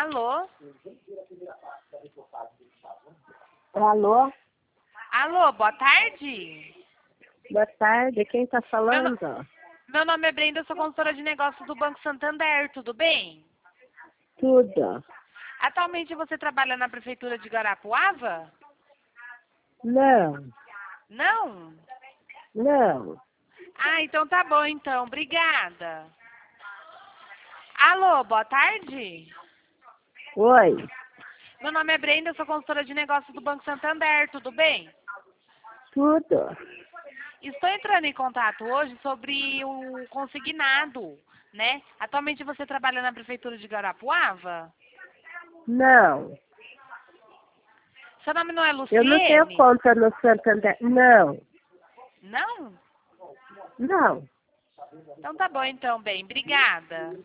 Alô? Alô? Alô, boa tarde. Boa tarde, quem está falando? Meu nome é Brenda, eu sou consultora de negócios do Banco Santander, tudo bem? Tudo. Atualmente você trabalha na Prefeitura de Guarapuava? Não, Não? não. Ah, então tá bom então, obrigada. Alô, boa tarde. Oi, Meu nome é Brenda, eu sou consultora de negócios do Banco Santander, tudo bem? tudo. Estou entrando em contato hoje sobre o consignado, né? Atualmente você trabalha na Prefeitura de Guarapuava? Não. Seu nome não é Eu não tenho Luciene? conta no Santander. Não, Não? não. Então tá bom então, bem, obrigada.